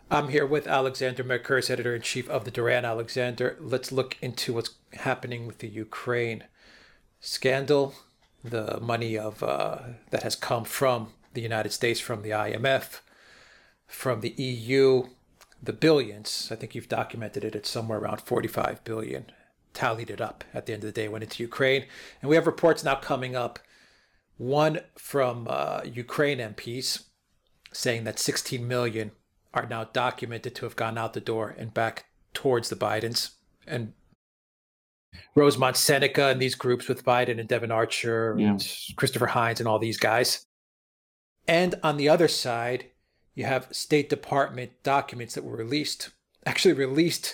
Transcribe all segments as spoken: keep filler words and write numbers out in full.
I'm here with Alexander Mercouris, editor-in-chief of the Duran. Alexander, let's look into what's happening with the Ukraine scandal, the money of uh, that has come from the United States, from the I M F, from the E U, the billions. I think you've documented it. It's somewhere around forty-five billion. Tallied it up at the end of the day, went into Ukraine. And we have reports now coming up, one from uh, Ukraine M Ps saying that sixteen million are now documented to have gone out the door and back towards the Bidens. And Rosemont Seneca and these groups with Biden and Devon Archer yeah. and Christopher Hines and all these guys. And on the other side, you have State Department documents that were released, actually released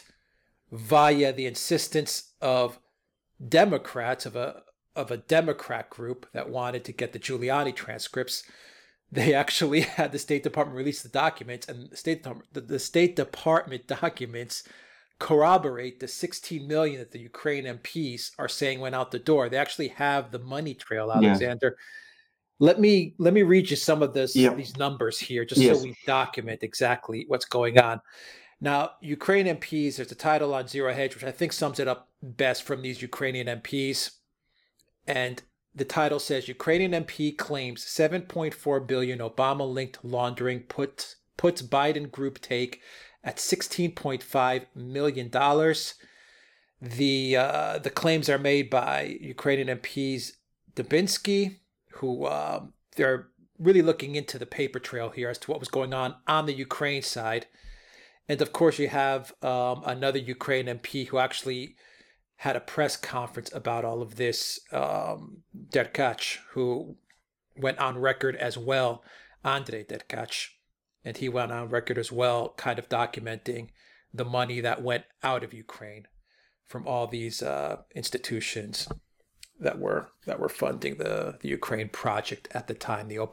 via the insistence of Democrats, of a of a Democrat group that wanted to get the Giuliani transcripts. They actually had the State Department release the documents, and the State the, the State Department documents corroborate the sixteen million that the Ukraine M Ps are saying went out the door. They actually have the money trail, Alexander. Yeah. Let me let me read you some of this yeah. these numbers here, just yes. so we document exactly what's going on. Now, Ukraine M Ps, there's a title on Zero Hedge, which I think sums it up best from these Ukrainian M Ps. And the title says, Ukrainian M P claims seven point four billion Obama-linked laundering puts, puts Biden group take at sixteen point five million dollars. The, uh, the claims are made by Ukrainian M Ps Dubinsky, who um, they're really looking into the paper trail here as to what was going on on the Ukraine side. And of course, you have um, another Ukraine M P who actually had a press conference about all of this, um, Derkach, who went on record as well, Andrei Derkach, and he went on record as well, kind of documenting the money that went out of Ukraine from all these uh, institutions that were that were funding the, the Ukraine project at the time, the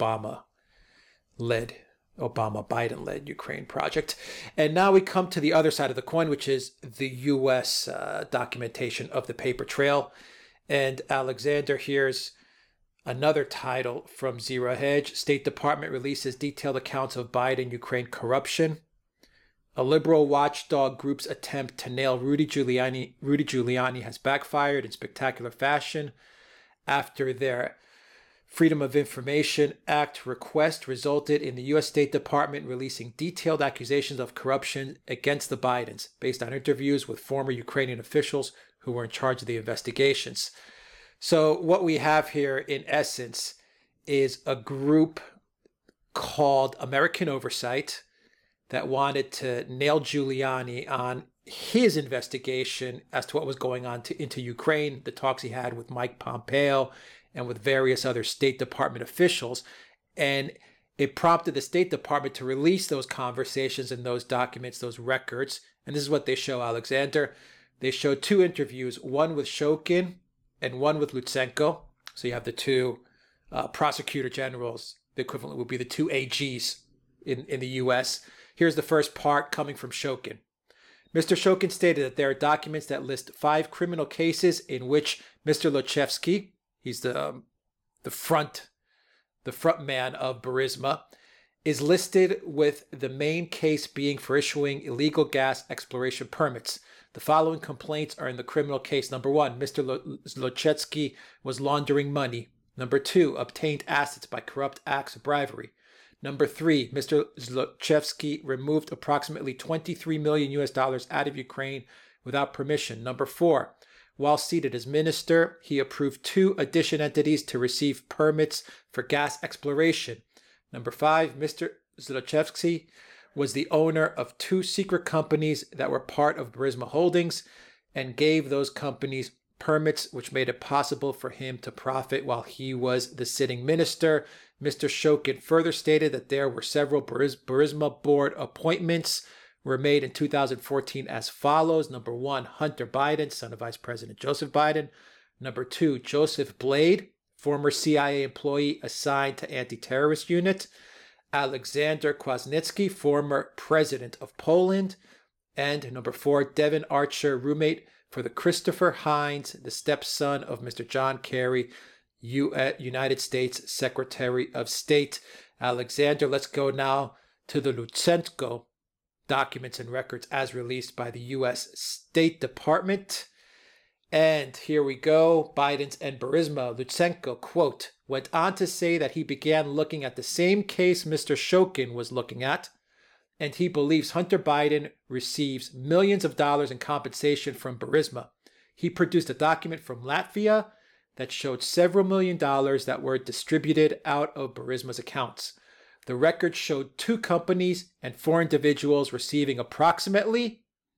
Obama-led Obama Biden-led Ukraine project. And now we come to the other side of the coin, which is the U S uh, documentation of the paper trail. And Alexander, here's another title from Zero Hedge. State Department releases detailed accounts of Biden Ukraine corruption. A liberal watchdog group's attempt to nail Rudy Giuliani, Rudy Giuliani has backfired in spectacular fashion after their Freedom of Information Act request resulted in the U S State Department releasing detailed accusations of corruption against the Bidens based on interviews with former Ukrainian officials who were in charge of the investigations. So what we have here in essence is a group called American Oversight that wanted to nail Giuliani on his investigation as to what was going on to, into Ukraine, the talks he had with Mike Pompeo and with various other State Department officials. And it prompted the State Department to release those conversations and those documents, those records. And this is what they show, Alexander. They show two interviews, one with Shokin and one with Lutsenko. So you have the two uh, prosecutor generals. The equivalent would be the two A Gs in, in the U S. Here's the first part coming from Shokin. Mister Shokin stated that there are documents that list five criminal cases in which Mister Lochevsky, he's the um, the front the front man of Burisma, is listed with the main case being for issuing illegal gas exploration permits. The following complaints are in the criminal case. Number one, Mister Lochevsky was laundering money. Number two, obtained assets by corrupt acts of bribery. Number three, Mister Zlochevsky removed approximately twenty-three million U S dollars out of Ukraine without permission. Number four, while seated as minister, he approved two addition entities to receive permits for gas exploration. Number five, Mister Zlochevsky was the owner of two secret companies that were part of Burisma Holdings and gave those companies permits which made it possible for him to profit while he was the sitting minister. Mister Shokin further stated that there were several Burisma board appointments were made in two thousand fourteen as follows. Number one, Hunter Biden, son of Vice President Joseph Biden. Number two, Joseph Blade, former C I A employee assigned to anti-terrorist unit. Alexander Kwasniewski, former president of Poland. And number four, Devon Archer, roommate for the Christopher Hines, the stepson of Mister John Kerry, U- United States Secretary of State. Alexander, let's go now to the Lutsenko documents and records as released by the U S State Department. And here we go. Biden's and Burisma. Lutsenko, quote, went on to say that he began looking at the same case Mister Shokin was looking at, and he believes Hunter Biden receives millions of dollars in compensation from Burisma. He produced a document from Latvia that showed several million dollars that were distributed out of Burisma's accounts. The record showed two companies and four individuals receiving approximately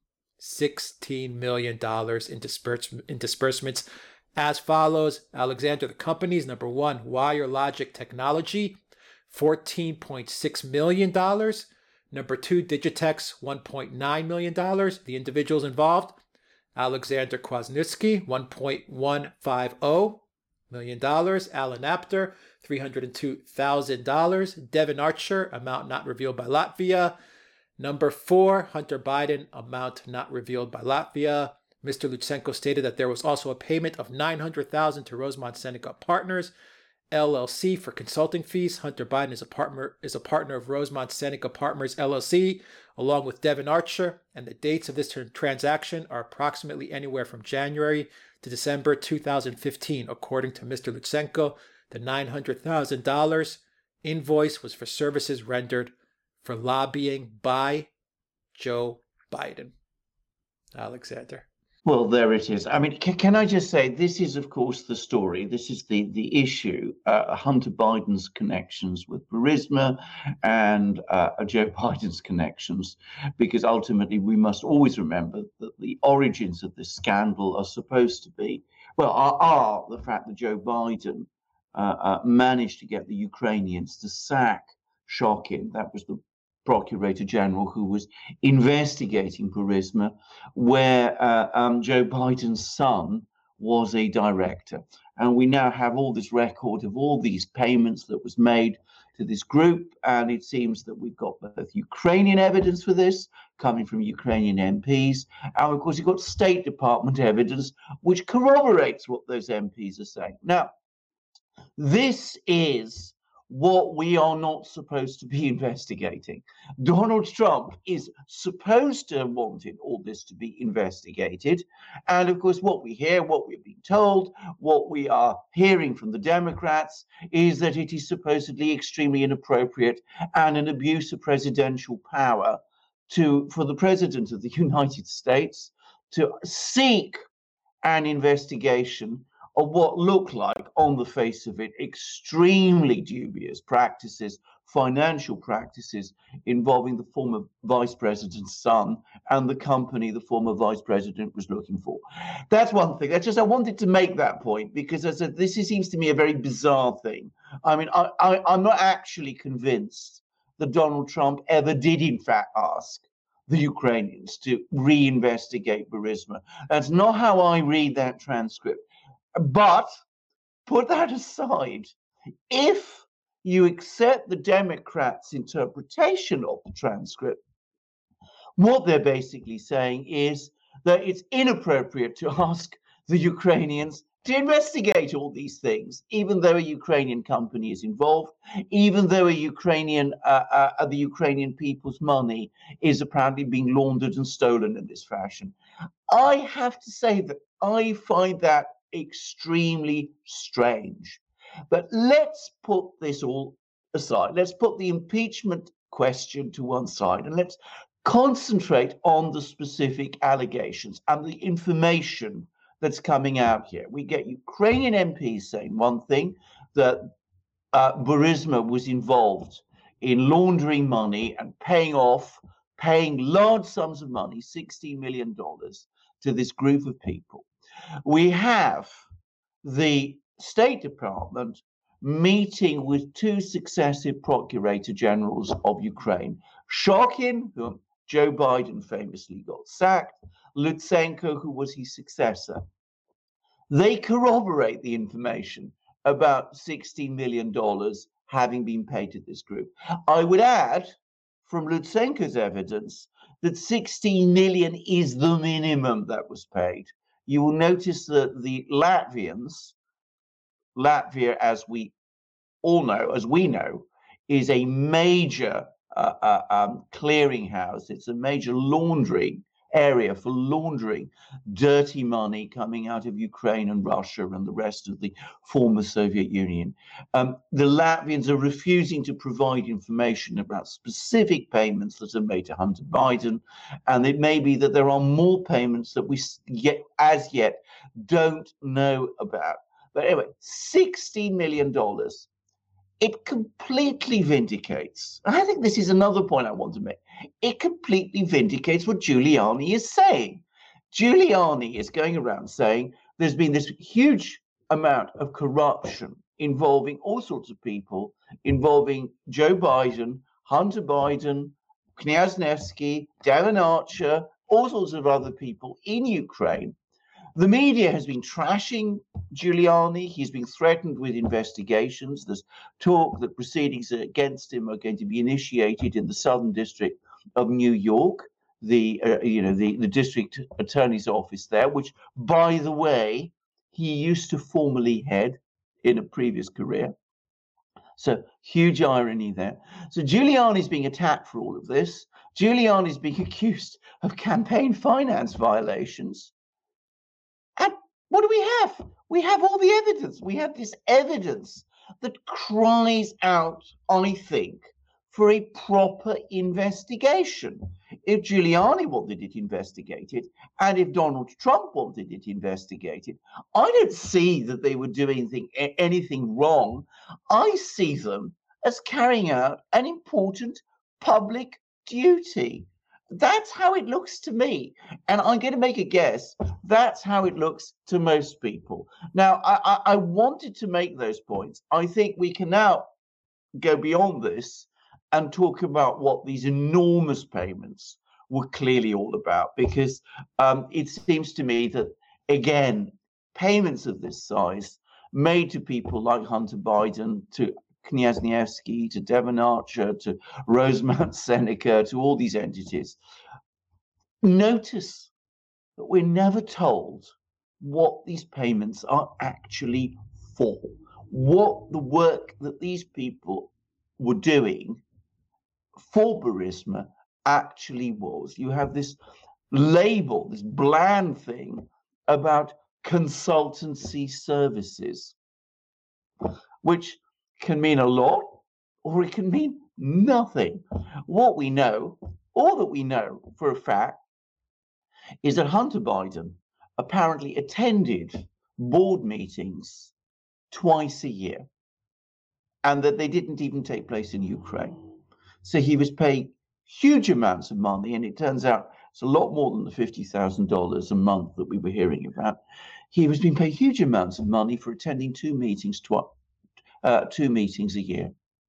sixteen million dollars in, disperse, in disbursements as follows. Alexander, the companies, number one, WireLogic Technology, fourteen point six million dollars. Number two, Digitex, one point nine million dollars. The individuals involved, Alexander Kwasniewski, one point one five zero million dollars. Alan Apter, three hundred two thousand dollars. Devin Archer, amount not revealed by Latvia. Number four, Hunter Biden, amount not revealed by Latvia. Mister Lutsenko stated that there was also a payment of nine hundred thousand dollars to Rosemont Seneca Partners, L L C, for consulting fees. Hunter Biden is a partner is a partner of Rosemont Seneca Partners, L L C, along with Devin Archer, and the dates of this transaction are approximately anywhere from January to December two thousand fifteen. According to Mister Lutsenko, the nine hundred thousand dollars invoice was for services rendered for lobbying by Joe Biden. Alexander. Well, there it is. I mean, can, can I just say, this is, of course, the story. This is the, the issue. Uh, Hunter Biden's connections with Burisma and uh, Joe Biden's connections, because ultimately we must always remember that the origins of this scandal are supposed to be, well, are, are the fact that Joe Biden uh, uh, managed to get the Ukrainians to sack Shokin. That was the Procurator General who was investigating Burisma, where uh, um, Joe Biden's son was a director. And we now have all this record of all these payments that was made to this group. And it seems that we've got both Ukrainian evidence for this coming from Ukrainian M Ps. And of course, you've got State Department evidence, which corroborates what those M Ps are saying. Now, this is what we are not supposed to be investigating. Donald Trump is supposed to have wanted all this to be investigated. And of course, what we hear, what we're being told, what we are hearing from the Democrats is that it is supposedly extremely inappropriate and an abuse of presidential power to for the President of the United States to seek an investigation of what look like, on the face of it, extremely dubious practices, financial practices involving the former vice president's son and the company the former vice president was looking for. That's one thing. I just I wanted to make that point because, as I said, this seems to me a very bizarre thing. I mean, I, I, I'm not actually convinced that Donald Trump ever did, in fact, ask the Ukrainians to reinvestigate Burisma. That's not how I read that transcript. But put that aside, if you accept the Democrats' interpretation of the transcript, what they're basically saying is that it's inappropriate to ask the Ukrainians to investigate all these things, even though a Ukrainian company is involved, even though a Ukrainian, uh, uh, the Ukrainian people's money is apparently being laundered and stolen in this fashion. I have to say that I find that extremely strange. But let's put this all aside. Let's put the impeachment question to one side and let's concentrate on the specific allegations and the information that's coming out here. We get Ukrainian M Ps saying one thing, that uh, Burisma was involved in laundering money and paying off, paying large sums of money, sixteen million dollars, to this group of people. We have the State Department meeting with two successive Procurator Generals of Ukraine, Shokin, whom Joe Biden famously got sacked, Lutsenko, who was his successor. They corroborate the information about sixteen million dollars having been paid to this group. I would add, from Lutsenko's evidence, that sixteen million dollars is the minimum that was paid. You will notice that the Latvians, Latvia, as we all know, as we know, is a major uh, uh, um, clearinghouse. It's a major laundering area for laundering dirty money coming out of Ukraine and Russia and the rest of the former Soviet Union. Um, the Latvians are refusing to provide information about specific payments that are made to Hunter Biden, and it may be that there are more payments that we yet, as yet don't know about. But anyway, sixty million dollars. It completely vindicates. I think this is another point I want to make. It completely vindicates what Giuliani is saying. Giuliani is going around saying there's been this huge amount of corruption involving all sorts of people, involving Joe Biden, Hunter Biden, Kwasniewski, Devon Archer, all sorts of other people in Ukraine. The media has been trashing Giuliani. He's been threatened with investigations. There's talk that proceedings against him are going to be initiated in the Southern District of New York, the uh, you know the, the district attorney's office there, which, by the way, he used to formerly head in a previous career. So huge irony there. So Giuliani's being attacked for all of this. Giuliani's being accused of campaign finance violations. And what do we have? We have all the evidence. We have this evidence that cries out, I think, for a proper investigation. If Giuliani wanted it investigated, and if Donald Trump wanted it investigated, I don't see that they were doing anything, anything wrong. I see them as carrying out an important public duty. That's how it looks to me. And I'm going to make a guess. That's how it looks to most people. Now, I, I, I wanted to make those points. I think we can now go beyond this and talk about what these enormous payments were clearly all about, because um, it seems to me that, again, payments of this size made to people like Hunter Biden, to Kwasniewski, to Devon Archer, to Rosemont Seneca, to all these entities. Notice that we're never told what these payments are actually for, what the work that these people were doing for Burisma actually was. You have this label, this bland thing about consultancy services, which can mean a lot or it can mean nothing. What we know, all that we know for a fact, is that Hunter Biden apparently attended board meetings twice a year, and that they didn't even take place in Ukraine. So he was paying huge amounts of money, and it turns out it's a lot more than the fifty thousand dollars a month that we were hearing about. He was being paid huge amounts of money for attending two meetings, twice. Uh, two meetings a year.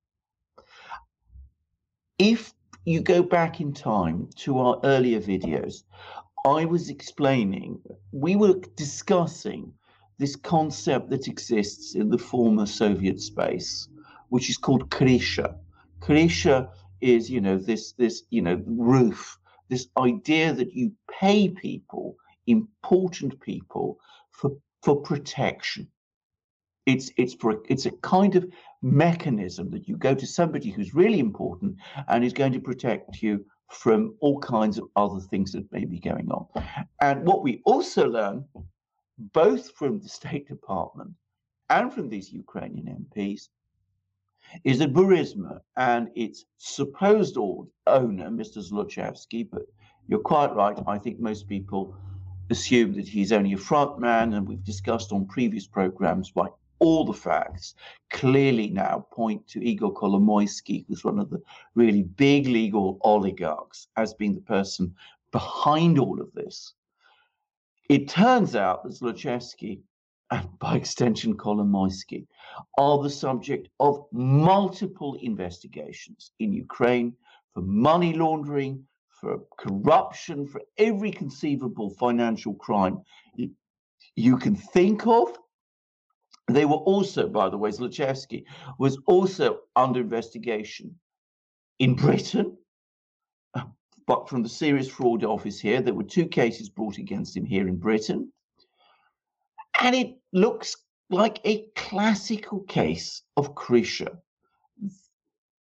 If you go back in time to our earlier videos, I was explaining, we were discussing this concept that exists in the former Soviet space, which is called Krisha. Krisha is, you know, this, this, you know, roof, this idea that you pay people, important people, for, for protection. It's it's for it's a kind of mechanism that you go to somebody who's really important and is going to protect you from all kinds of other things that may be going on. And what we also learn, both from the State Department and from these Ukrainian M Ps, is that Burisma and its supposed owner, Mister Zlochevsky, but you're quite right, I think most people assume that he's only a front man, and we've discussed on previous programs why all the facts clearly now point to Igor Kolomoisky, who's one of the really big legal oligarchs, as being the person behind all of this. It turns out that Zlochevsky, and by extension Kolomoisky, are the subject of multiple investigations in Ukraine for money laundering, for corruption, for every conceivable financial crime you can think of. They were also, by the way, Zlochevsky was also under investigation in Britain, but from the Serious Fraud Office here. There were two cases brought against him here in Britain. And it looks like a classical case of Krisha.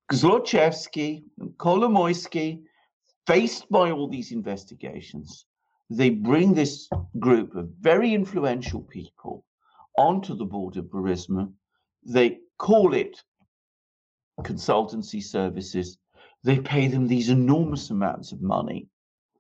Zlochevsky and Kolomoisky, faced by all these investigations, they bring this group of very influential people onto the board of Burisma. They call it consultancy services. They pay them these enormous amounts of money.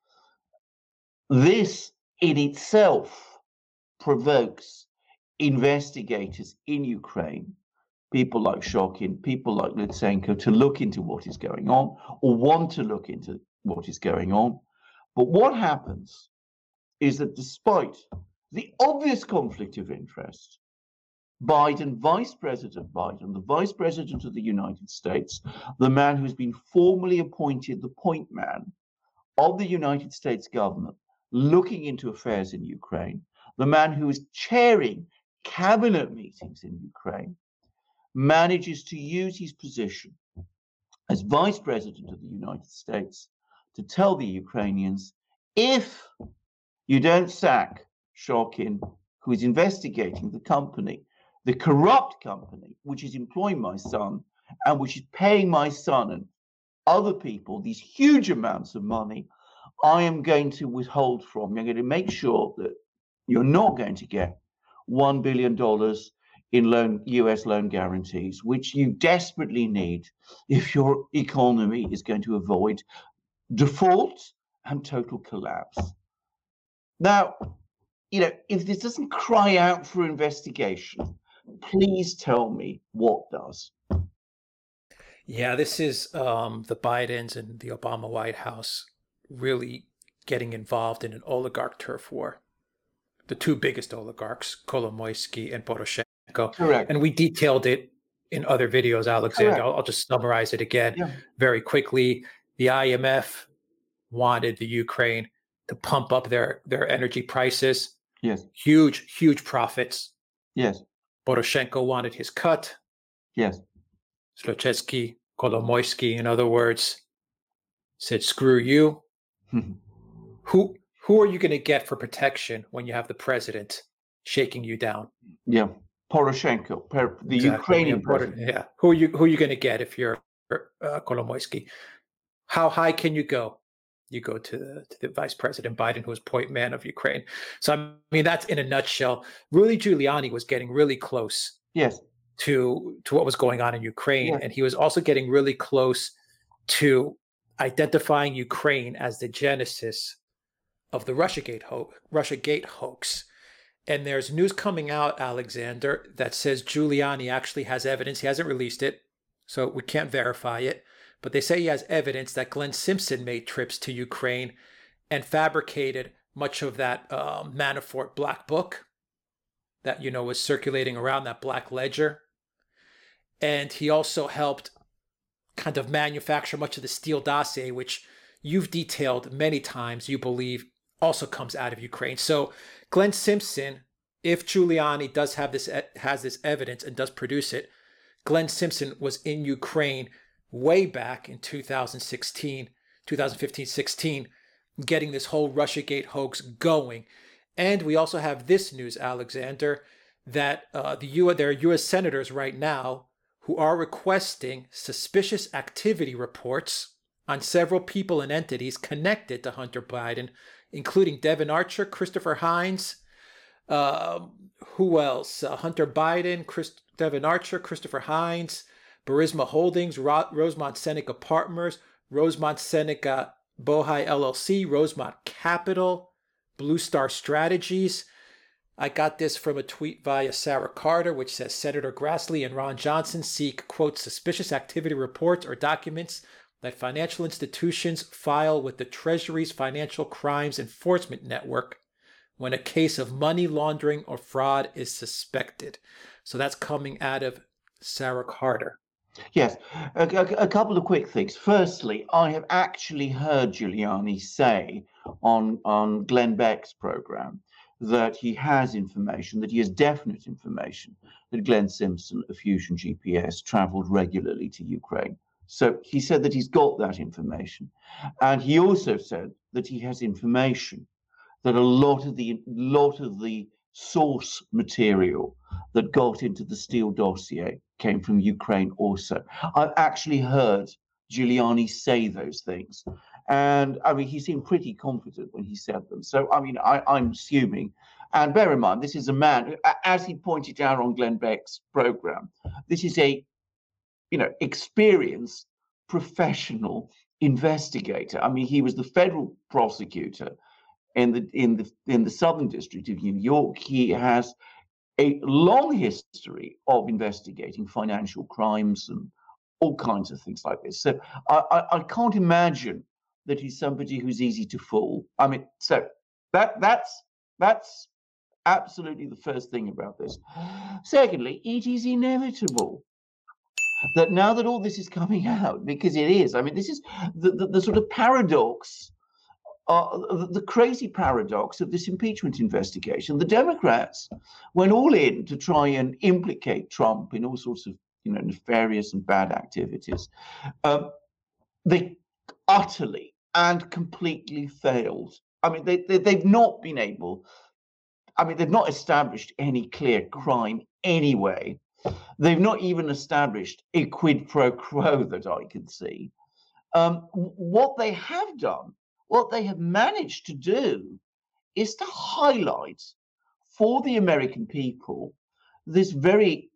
This in itself provokes investigators in Ukraine, people like Shokin, people like Lutsenko, to look into what is going on or want to look into what is going on. But what happens is that despite the obvious conflict of interest, Biden, Vice President Biden, the Vice President of the United States, the man who's been formally appointed the point man of the United States government looking into affairs in Ukraine, the man who is chairing cabinet meetings in Ukraine, manages to use his position as Vice President of the United States to tell the Ukrainians, if you don't sack Shokin, who is investigating the company, the corrupt company, which is employing my son and which is paying my son and other people these huge amounts of money, I am going to withhold from you. I'm going to make sure that you're not going to get one billion dollars in loan, U S loan guarantees, which you desperately need if your economy is going to avoid default and total collapse. Now, you know, if this doesn't cry out for investigation, please tell me what does. Yeah, this is um, the Bidens and the Obama White House really getting involved in an oligarch turf war. The two biggest oligarchs, Kolomoisky and Poroshenko. Correct. And we detailed it in other videos, Alexander. I'll, I'll just summarize it again yeah. very quickly. The I M F wanted the Ukraine to pump up their, their energy prices. Yes. Huge, huge profits. Yes. Poroshenko wanted his cut. Yes. Zlochevsky, Kolomoisky, in other words, said, screw you. Who who are you going to get for protection when you have the president shaking you down? Yeah. Poroshenko, the exactly. Ukrainian yeah, president. Yeah. Who are you who are you going to get if you're uh, Kolomoisky? How high can you go? You go to the, to the Vice President Biden, who was point man of Ukraine. So, I mean, that's in a nutshell. Rudy Giuliani was getting really close yes. to, to what was going on in Ukraine. Yes. And he was also getting really close to identifying Ukraine as the genesis of the Russiagate, ho- Russiagate hoax. And there's news coming out, Alexander, that says Giuliani actually has evidence. He hasn't released it, so we can't verify it. But they say he has evidence that Glenn Simpson made trips to Ukraine and fabricated much of that uh, Manafort black book that, you know, was circulating around, that black ledger. And he also helped kind of manufacture much of the Steele dossier, which you've detailed many times, you believe, also comes out of Ukraine. So Glenn Simpson, if Giuliani does have this, has this evidence and does produce it, Glenn Simpson was in Ukraine way back in two thousand sixteen, twenty fifteen sixteen, getting this whole Russiagate hoax going. And we also have this news, Alexander, that uh, the U S, there are U S senators right now who are requesting suspicious activity reports on several people and entities connected to Hunter Biden, including Devin Archer, Christopher Hines, uh, who else? Uh, Hunter Biden, Chris, Devin Archer, Christopher Hines, Burisma Holdings, Ro- Rosemont Seneca Partners, Rosemont Seneca Bohai L L C, Rosemont Capital, Blue Star Strategies. I got this from a tweet via Sarah Carter, which says Senator Grassley and Ron Johnson seek, quote, suspicious activity reports or documents that financial institutions file with the Treasury's Financial Crimes Enforcement Network when a case of money laundering or fraud is suspected. So that's coming out of Sarah Carter. Yes, a, a, a couple of quick things. Firstly, I have actually heard Giuliani say on, on Glenn Beck's program that he has information, that he has definite information that Glenn Simpson of Fusion G P S traveled regularly to Ukraine. So he said that he's got that information. And he also said that he has information that a lot of the lot of the source material that got into the Steele dossier came from Ukraine also. I've actually heard Giuliani say those things. And I mean, he seemed pretty confident when he said them. So, I mean, I, I'm assuming, and bear in mind, this is a man, who, as he pointed out on Glenn Beck's program, this is a, you know, experienced professional investigator. I mean, he was the federal prosecutor in the in the in the Southern District of New York. He has a long history of investigating financial crimes and all kinds of things like this. So I, I, I can't imagine that he's somebody who's easy to fool. I mean, so that that's that's absolutely the first thing about this. Secondly, it is inevitable that now that all this is coming out, because it is, I mean, this is the, the, the sort of paradox, uh, the, the crazy paradox of this impeachment investigation. The Democrats went all in to try and implicate Trump in all sorts of, you know, nefarious and bad activities. Um, they utterly and completely failed. I mean, they, they, they've not been able, I mean, they've not established any clear crime anyway. They've not even established a quid pro quo that I can see. Um, what they have done, what they have managed to do, is to highlight for the American people this very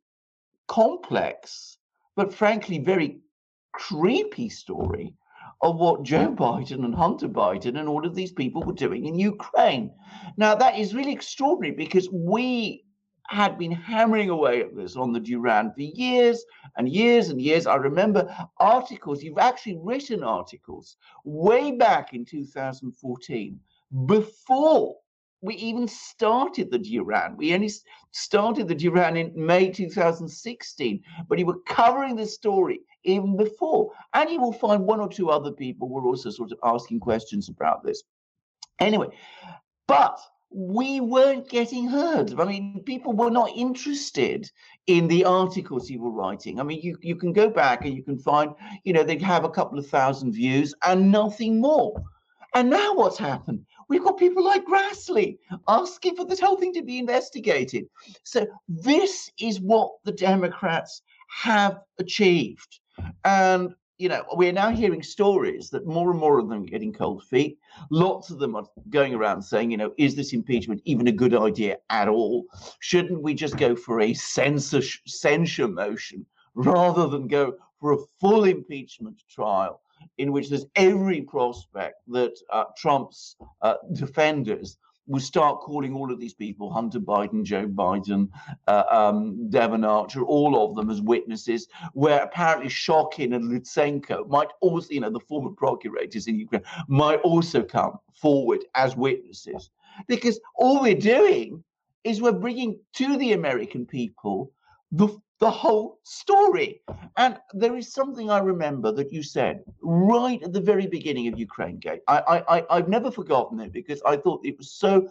complex, but frankly very creepy story of what Joe Biden and Hunter Biden and all of these people were doing in Ukraine. Now, that is really extraordinary because we had been hammering away at this on the Duran for years and years and years. I remember articles, you've actually written articles way back in two thousand fourteen, before we even started the Duran. We only started the Duran in May two thousand sixteen, but you were covering the story even before. And you will find one or two other people were also sort of asking questions about this. Anyway, but we weren't getting heard. I mean, people were not interested in the articles you were writing. I mean, you, you can go back and you can find, you know, they'd have a couple of thousand views and nothing more. And now what's happened? We've got people like Grassley asking for this whole thing to be investigated. So this is what the Democrats have achieved. And you know, we're now hearing stories that more and more of them are getting cold feet. Lots of them are going around saying, you know, is this impeachment even a good idea at all? Shouldn't we just go for a censor, censure motion rather than go for a full impeachment trial in which there's every prospect that uh, Trump's uh, defenders will start calling all of these people, Hunter Biden, Joe Biden, uh, um, Devon Archer, all of them as witnesses, where apparently Shokin and Lutsenko might also, you know, the former procurators in Ukraine, might also come forward as witnesses. Because all we're doing is we're bringing to the American people the, the whole story. And there is something I remember that you said right at the very beginning of Ukraine Gate. I, I, I've never forgotten it because I thought it was so,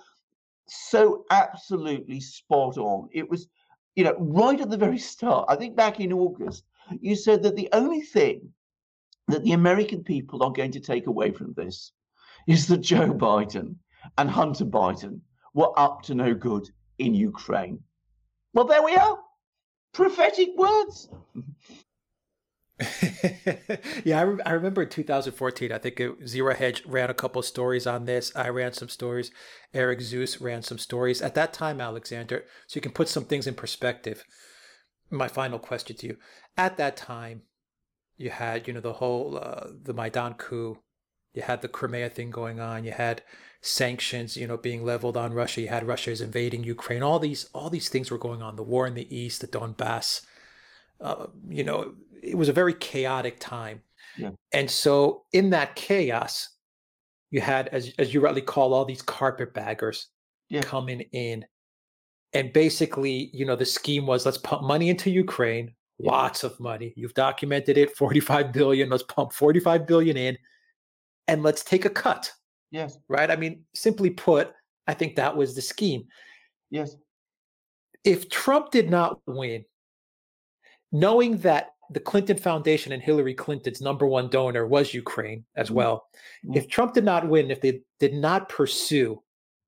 so absolutely spot on. It was, you know, right at the very start, I think back in August, you said that the only thing that the American people are going to take away from this is that Joe Biden and Hunter Biden were up to no good in Ukraine. Well, there we are. Prophetic words. Yeah, I, re- I remember in two thousand fourteen, I think it, Zero Hedge ran a couple stories on this. I ran some stories. Eric Zeus ran some stories. At that time, Alexander, so you can put some things in perspective. My final question to you. At that time, you had, you know, the whole, uh, the Maidan coup. You had the Crimea thing going on. You had sanctions, you know, being leveled on Russia. You had Russia's invading Ukraine. All these, all these things were going on. The war in the East, the Donbass. Uh, you know, it was a very chaotic time. Yeah. And so in that chaos, you had, as as you rightly call, all these carpetbaggers Yeah. coming in. And basically, you know, the scheme was, let's pump money into Ukraine, Yeah. lots of money. You've documented it, forty-five billion. Let's pump forty-five billion in and let's take a cut. Yes. Right? I mean, simply put, I think that was the scheme. Yes. If Trump did not win, knowing that the Clinton Foundation and Hillary Clinton's number one donor was Ukraine as well, Mm-hmm. if Trump did not win, if they did not pursue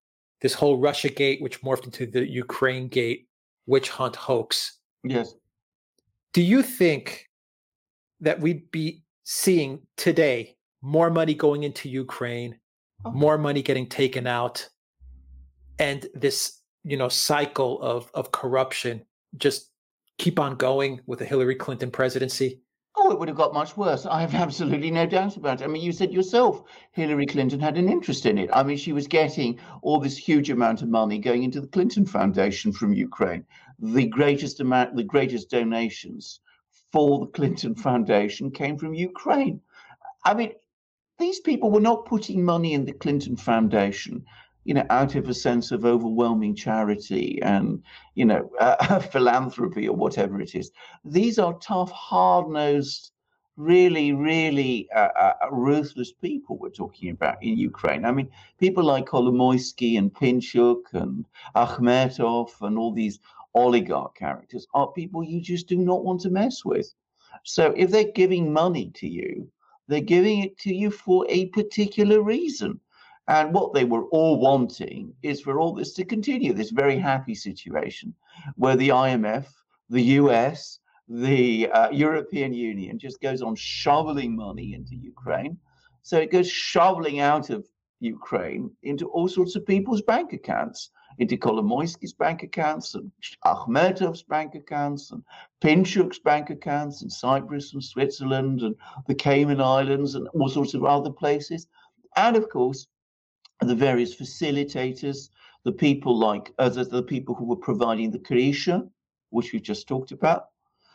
this whole Russia gate, which morphed into the Ukraine gate witch hunt hoax. Yes. Do you think that we'd be seeing today more money going into Ukraine, oh. more money getting taken out, and this, you know, cycle of, of corruption just keep on going with the Hillary Clinton presidency? Oh, it would have got much worse. I have absolutely no doubt about it. I mean, you said yourself, Hillary Clinton had an interest in it. I mean, she was getting all this huge amount of money going into the Clinton Foundation from Ukraine. The greatest amount, the greatest donations for the Clinton Foundation came from Ukraine. I mean, these people were not putting money in the Clinton Foundation, you know, out of a sense of overwhelming charity and, you know, uh, philanthropy or whatever it is. These are tough, hard-nosed, really, really uh, uh, ruthless people we're talking about in Ukraine. I mean, people like Kolomoisky and Pinchuk and Akhmetov and all these oligarch characters are people you just do not want to mess with. So if they're giving money to you, they're giving it to you for a particular reason. And what they were all wanting is for all this to continue, this very happy situation where the I M F, the U S, the uh, European Union just goes on shoveling money into Ukraine. So it goes shoveling out of Ukraine into all sorts of people's bank accounts, into Kolomoisky's bank accounts and Akhmetov's bank accounts and Pinchuk's bank accounts in Cyprus and Switzerland and the Cayman Islands and all sorts of other places. And of course, the various facilitators, the people like uh, the, the people who were providing the Krisha, which we just talked about.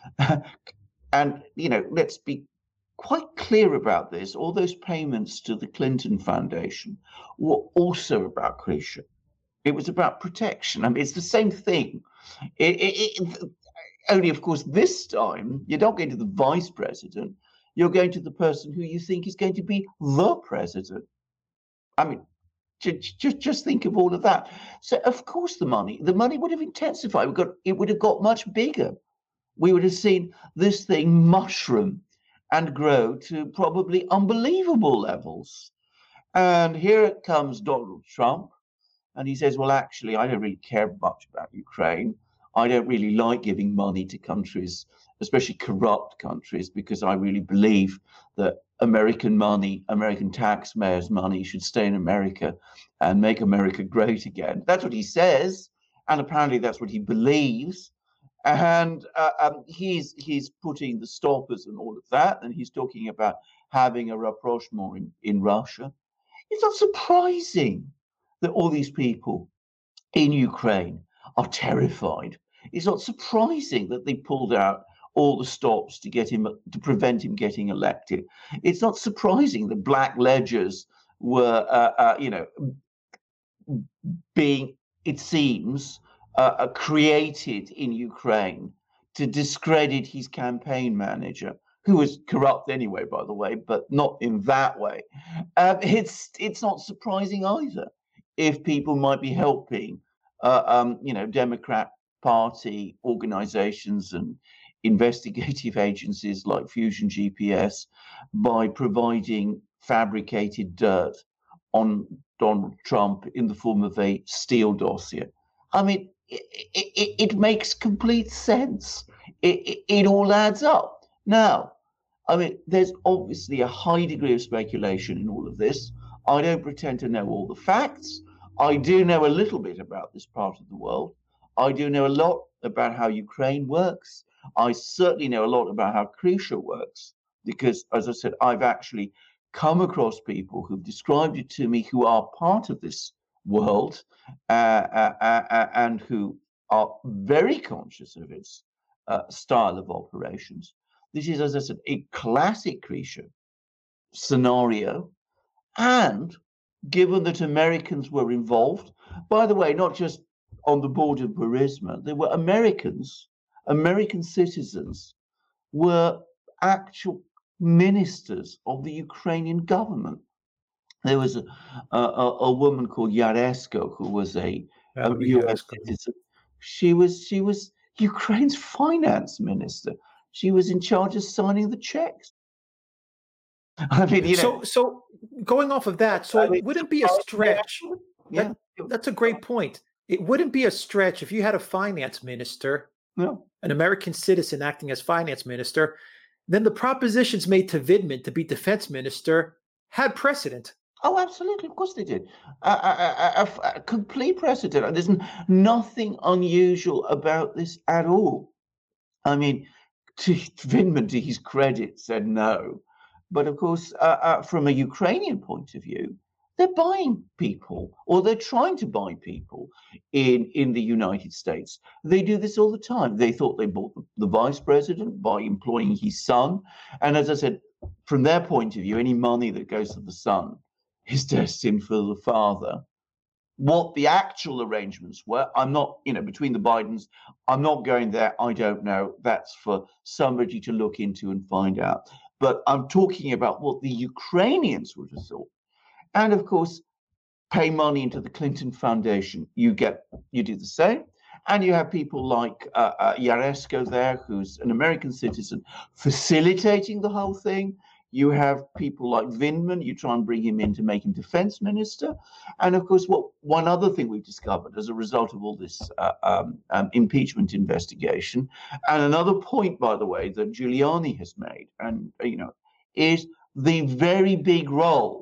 And, you know, let's be quite clear about this. All those payments to the Clinton Foundation were also about Krisha. It was about protection. I mean, it's the same thing. It, it, it, only, of course, this time, you're not going to the vice president. You're going to the person who you think is going to be the president. I mean, Just, just think of all of that. So, of course, the money, the money would have intensified. We got, it would have got much bigger. We would have seen this thing mushroom and grow to probably unbelievable levels. And here comes Donald Trump, and he says, well, actually, I don't really care much about Ukraine. I don't really like giving money to countries, especially corrupt countries, because I really believe that American money, American taxpayers' money should stay in America and make America great again. That's what he says, and apparently that's what he believes. And uh, um, he's he's putting the stoppers and all of that, and he's talking about having a rapprochement in, in Russia. It's not surprising that all these people in Ukraine are terrified. It's not surprising that they pulled out all the stops to get him, to prevent him getting elected. It's not surprising that black ledgers were, uh, uh, you know, being, it seems, uh, uh, created in Ukraine to discredit his campaign manager, who was corrupt anyway, by the way, but not in that way. Um, it's it's not surprising either if people might be helping, uh, um, you know, Democrat Party organizations and investigative agencies like Fusion G P S by providing fabricated dirt on Donald Trump in the form of a Steele dossier. I mean, it, it, it makes complete sense. It, it, it all adds up. Now, I mean, there's obviously a high degree of speculation in all of this. I don't pretend to know all the facts. I do know a little bit about this part of the world. I do know a lot about how Ukraine works. I certainly know a lot about how Krisha works, because, as I said, I've actually come across people who've described it to me who are part of this world uh, uh, uh, and who are very conscious of its uh, style of operations. This is, as I said, a classic Krisha scenario. And given that Americans were involved, by the way, not just on the board of Burisma, there were Americans, American citizens were actual ministers of the Ukrainian government. There was a, a, a woman called Yaresko who was a, a U S citizen. She was she was Ukraine's finance minister. She was in charge of signing the checks. I mean, you know. So, so going off of that, so I mean, it wouldn't be a stretch. Yeah. That, that's a great point. It wouldn't be a stretch if you had a finance minister, No. an American citizen acting as finance minister, then the propositions made to Vindman to be defense minister had precedent. Oh, absolutely. Of course they did. A, a, a, a complete precedent. There's nothing unusual about this at all. I mean, to Vindman, to his credit, said no. But of course, uh, uh, from a Ukrainian point of view, they're buying people, or they're trying to buy people in, in the United States. They do this all the time. They thought they bought the, the vice president by employing his son. And as I said, from their point of view, any money that goes to the son is destined for the father. What the actual arrangements were, I'm not, you know, between the Bidens, I'm not going there. I don't know. That's for somebody to look into and find out. But I'm talking about what the Ukrainians would have thought. And of course, pay money into the Clinton Foundation. You get, you do the same. And you have people like uh, uh, Yaresko there, who's an American citizen, facilitating the whole thing. You have people like Vindman. You try and bring him in to make him defense minister. And of course, what one other thing we've discovered as a result of all this uh, um, um, impeachment investigation, and another point, by the way, that Giuliani has made, and you know, is the very big role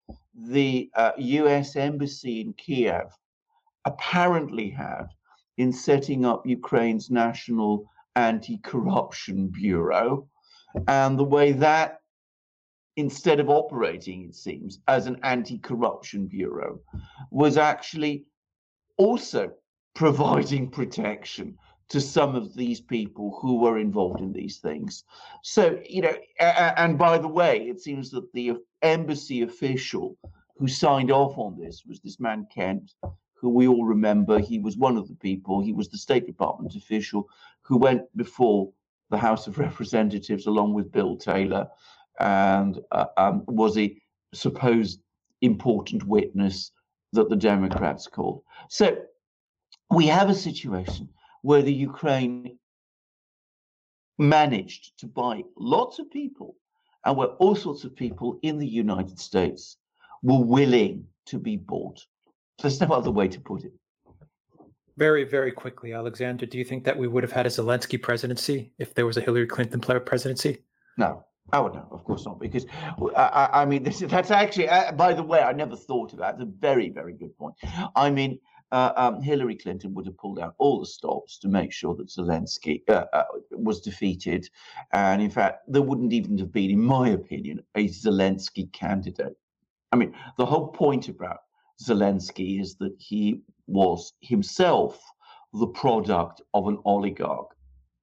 the uh, U S embassy in Kiev apparently had in setting up Ukraine's National Anti-Corruption Bureau, and the way that, instead of operating, it seems, as an anti-corruption bureau, was actually also providing protection to some of these people who were involved in these things. So, you know, and by the way, it seems that the embassy official who signed off on this was this man Kent, who we all remember. He was one of the people, he was the State Department official who went before the House of Representatives along with Bill Taylor, and uh, um, was a supposed important witness that the Democrats called. So we have a situation where the Ukraine managed to buy lots of people, and where all sorts of people in the United States were willing to be bought. There's no other way to put it. Very, very quickly, Alexander, do you think that we would have had a Zelensky presidency if there was a Hillary Clinton presidency? No. Oh, no, of course not, because I, I mean, this, that's actually, uh, by the way, I never thought of that. It's a very, very good point. I mean, uh, um, Hillary Clinton would have pulled out all the stops to make sure that Zelensky uh, uh, was defeated. And in fact, there wouldn't even have been, in my opinion, a Zelensky candidate. I mean, the whole point about Zelensky is that he was himself the product of an oligarch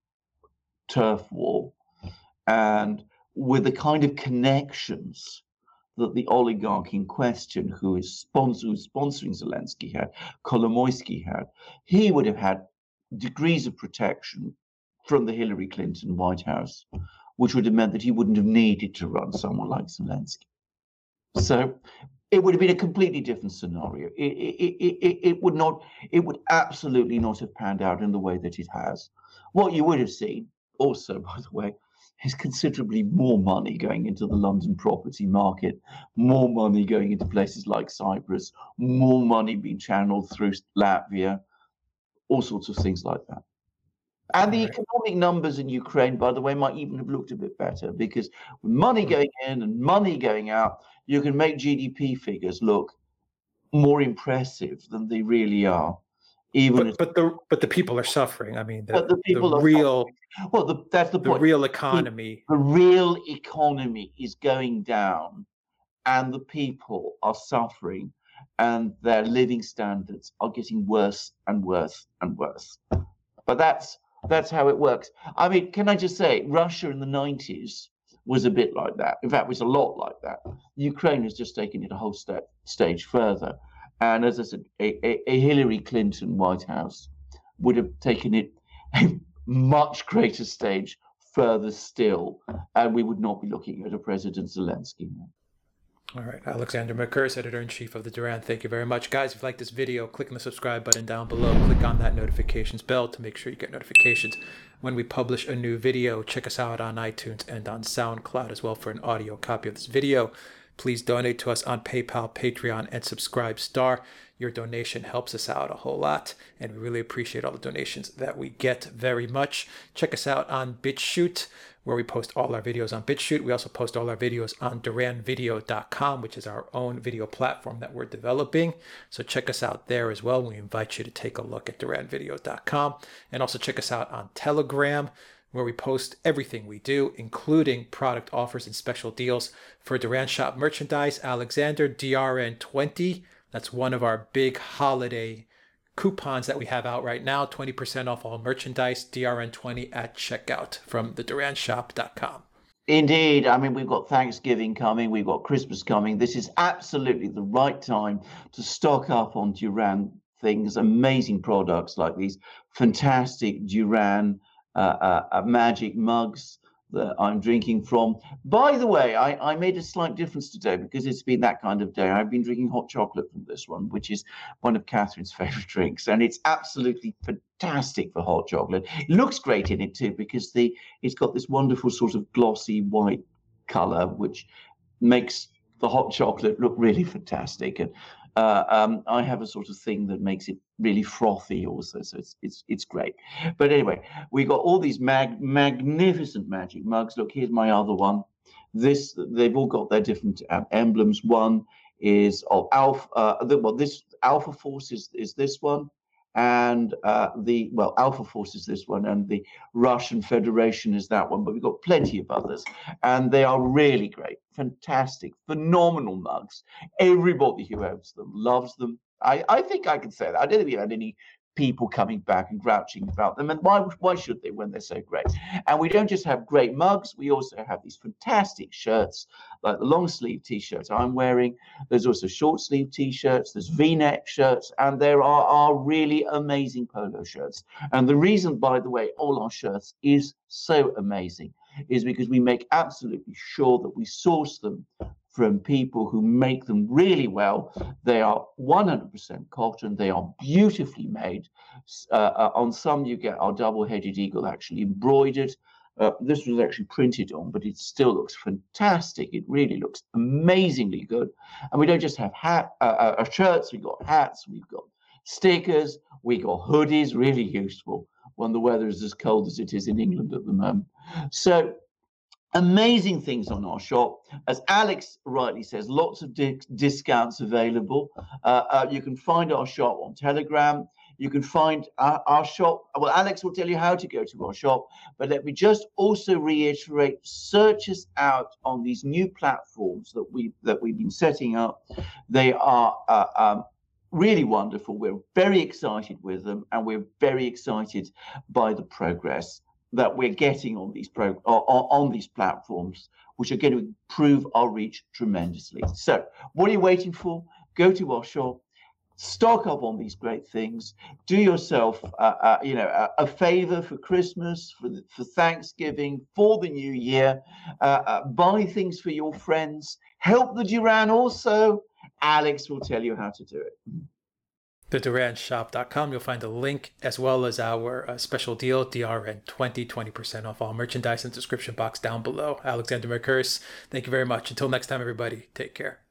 turf war, and with the kind of connections that the oligarch in question, who is sponsor, who's sponsoring Zelensky, had, Kolomoisky had, he would have had degrees of protection from the Hillary Clinton White House, which would have meant that he wouldn't have needed to run someone like Zelensky. So it would have been a completely different scenario. It, it, it, it, it would not, it would absolutely not have panned out in the way that it has. What you would have seen also, by the way, is considerably more money going into the London property market, more money going into places like Cyprus, more money being channeled through Latvia, all sorts of things like that. And the economic numbers in Ukraine, by the way, might even have looked a bit better, because with money going in and money going out, you can make G D P figures look more impressive than they really are. Even but, but the but the people are suffering. I mean, the, but the people the are real suffering. Well, the, that's the the point. real economy. The, the real economy is going down, and the people are suffering, and their living standards are getting worse and worse and worse. But that's that's how it works. I mean, can I just say, Russia in the nineties was a bit like that. In fact, it was a lot like that. Ukraine has just taken it a whole step stage further. And as I said, a, a, a Hillary Clinton White House would have taken it a much greater stage further still, and we would not be looking at a President Zelensky now. All right, Alexander Mercouris, Editor-in-Chief of The Duran. Thank you very much. Guys, if you like this video, click on the subscribe button down below. Click on that notifications bell to make sure you get notifications when we publish a new video. Check us out on iTunes and on SoundCloud as well for an audio copy of this video. please donate to us on PayPal, Patreon, and Subscribe Star. Your donation helps us out a whole lot, and we really appreciate all the donations that we get very much. Check us out on BitChute, where we post all our videos on BitChute. We also post all our videos on Duran Video dot com, which is our own video platform that we're developing. So check us out there as well. We invite you to take a look at Duran Video dot com. And also check us out on Telegram, where we post everything we do, including product offers and special deals for Duran Shop merchandise. Alexander, D R N twenty. That's one of our big holiday coupons that we have out right now. twenty percent off all merchandise, D R N twenty at checkout from the Duran Shop dot com. Indeed. I mean, we've got Thanksgiving coming. We've got Christmas coming. This is absolutely the right time to stock up on Duran things, amazing products like these fantastic Duran uh, uh, uh, magic mugs that I'm drinking from. By the way, I, I made a slight difference today because it's been that kind of day. I've been drinking hot chocolate from this one, which is one of Catherine's favorite drinks, and it's absolutely fantastic for hot chocolate. It looks great in it too because the it's got this wonderful sort of glossy white color, which makes the hot chocolate look really fantastic. And uh, um, I have a sort of thing that makes it really frothy also, so it's it's it's great. But anyway, we got all these mag magnificent magic mugs. Look, here's my other one. This they've all got their different um, emblems. One is of Alpha. Uh, the, well, this Alpha Force is is this one, and uh, the well Alpha Force is this one, and the Russian Federation is that one. But we've got plenty of others, and they are really great, fantastic, phenomenal mugs. Everybody who owns them loves them. I, I think I can say that. I don't think we had any people coming back and grouching about them. And why why should they when they're so great? And we don't just have great mugs. We also have these fantastic shirts, like the long sleeve T-shirts I'm wearing. There's also short sleeve T-shirts. There's V-neck shirts. And there are, are really amazing polo shirts. And the reason, by the way, all our shirts is so amazing is because we make absolutely sure that we source them from people who make them really well. They are one hundred percent cotton. They are beautifully made. Uh, uh, on some, you get our double-headed eagle actually embroidered. Uh, this was actually printed on, but it still looks fantastic. It really looks amazingly good. And we don't just have hat uh, uh, shirts. We've got hats. We've got stickers. We got hoodies, really useful when the weather is as cold as it is in England at the moment. So amazing things on our shop. As Alex rightly says, lots of di discounts available. Uh, uh, you can find our shop on Telegram. You can find our, our shop. Well, Alex will tell you how to go to our shop, but let me just also reiterate, search us out on these new platforms that, we, that we've been setting up. They are uh, um, really wonderful. We're very excited with them, and we're very excited by the progress that we're getting on these pro on these platforms, which are going to improve our reach tremendously. So what are you waiting for? Go to our shop, stock up on these great things, do yourself uh, uh, you know a, a favor for Christmas, for the, for Thanksgiving, for the new year. Uh, uh, buy things for your friends, help the Duran also. Alex will tell you how to do it. the Duran Shop dot com. You'll find a link as well as our uh, special deal, D R N twenty, twenty percent off all merchandise in the description box down below. Alexander Mercouris, thank you very much. Until next time, everybody, take care.